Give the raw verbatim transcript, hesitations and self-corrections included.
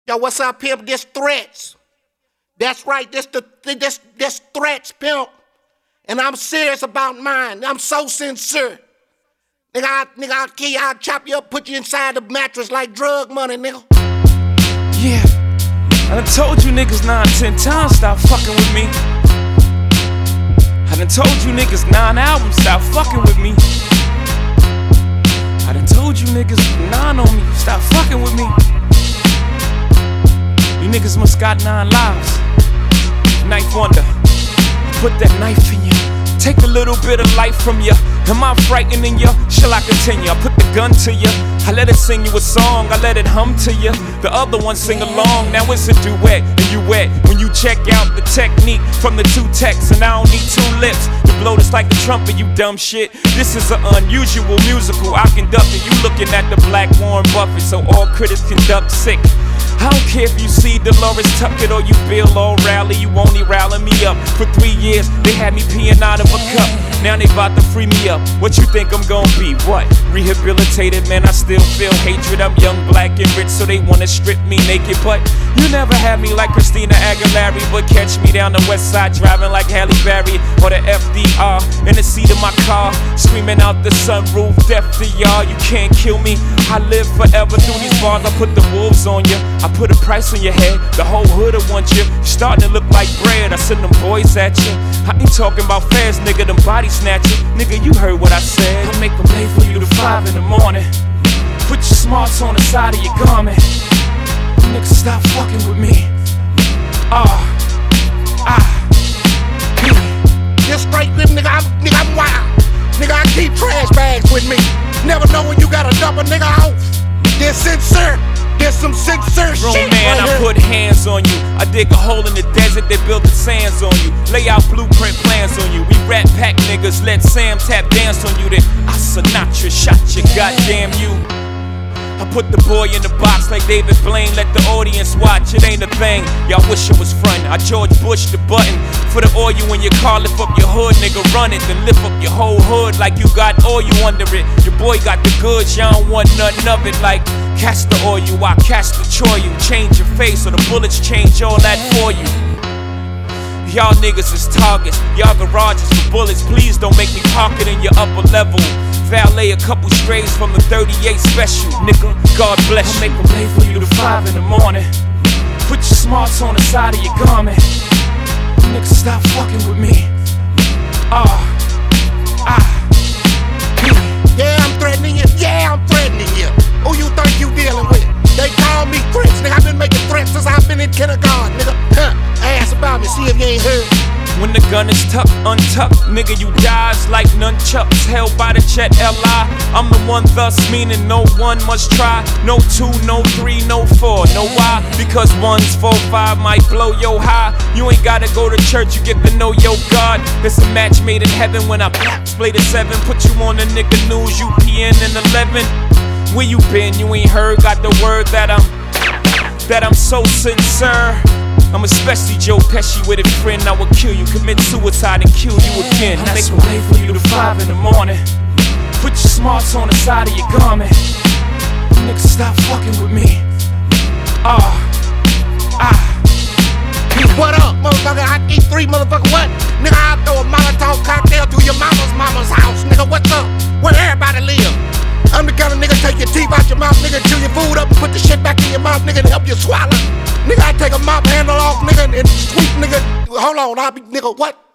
Yo, what's up, pimp? This Threats. That's right, this the this this Threats, pimp. And I'm serious about mine. I'm so sincere. Nigga, I, nigga, I'll kill you, I'll chop you up, put you inside the mattress like drug money, nigga. Yeah, I done told you niggas nine, ten times, stop fucking with me. I done told you niggas nine albums, stop fucking with me. I done told you niggas nine on me, stop fucking with me. You niggas must got nine lives. Knife wonder, put that knife in you. Take a little bit of life from you. Am I frightening you? Shall I continue? I put the gun to you. I let it sing you a song. I let it hum to you. The other one sing along. Now it's a duet and you wet. When you check out the technique from the two texts, and I don't need two lips to blow this like the trumpet, you dumb shit. This is an unusual musical I conducted. You looking at the black Warren Buffett, so all critics conduct sick. I don't care if you see Dolores Tuckett or you Bill O'Reilly, you only rallying me up. For three years, they had me peeing out of a cup. Now they bout to free me up. What you think I'm gonna be? What? Rehabilitated, man, I still feel hatred. I'm young, black, and rich, so they wanna strip me naked. But you never had me like Christina Aguilera. But catch me down the west side driving like Halle Berry or the F D R in the seat of my car, screaming out the sunroof, death to y'all. You can't kill me. I live forever through these bars. I put the wolves on you. I put a price on your head. The whole hood'll want you. You starting to look like bread. I send them boys at you. I ain't talking about fast, nigga. Them body snatching. Nigga, you heard what I said. I make them late for you to five in the morning. Put your smarts on the side of your garment. Nigga, stop fucking with me. Ah, uh, ah. This straight grip, nigga, I'm, nigga, I'm wild. Nigga, I keep trash bags with me. Never know when you gotta dump a nigga off. This sincere. There's some sincere Grown shit man, right I here. put hands on you. I dig a hole in the desert, they build the sands on you. Lay out blueprint plans on you. We rat pack niggas, let Sam tap dance on you. Then I Sinatra shot you, goddamn you. I put the boy in the box like David Blaine. Let the audience watch, it ain't a thing. Y'all wish it was fun. I George Bush the button for the oil in your car. Lift up your hood, nigga, run it. Then lift up your whole hood like you got oil under it. Your boy got the goods, y'all don't want nothing of it. Like catch the oil, I catch the choy. You change your face or the bullets change all that for you. Y'all niggas is targets, y'all garages for bullets. Please don't make me park it in your upper level. Valet a couple strays from the thirty-eight special, nigga. God bless you. I make them late for you to five in the morning. Put your smarts on the side of your garment. Nigga, stop fucking with me. Ah, uh, ah. Yeah, I'm threatening you. Yeah, I'm threatening you. Who you think you dealing with? They call me Threats, nigga. I've been making threats since I've been in kindergarten, nigga. Huh. Ask about me, see if you ain't heard. When the gun is tucked, untucked, nigga, you dies like nunchucks held by the Chet L I. I'm the one, thus meaning no one must try. No two, no three, no four. Know why? Because ones, four, five might blow yo high. You ain't gotta go to church, you get to know your God. It's a match made in heaven when I split at seven. Put you on the nigga news, U P N and eleven. Where you been? You ain't heard? Got the word that I'm that I'm so sincere. I'm especially Joe Pesci with a friend. I would kill you, commit suicide and kill you again. I make them late for you to five in the morning. Put your smarts on the side of your garment. Nigga, stop fucking with me. Ah, uh, ah. What up, motherfucker? I eat three, motherfucker. What? Nigga, I'll throw a Molotov cocktail to your mama's mama's house. Nigga, what's up? Where everybody live? I'm the kind of nigga take your teeth out your mouth, nigga, chew your food up and put the shit back in your mouth, nigga, to help you swallow. Nigga, I take a mop handle off, nigga, and sweep, nigga. Hold on, I'll be, nigga, what?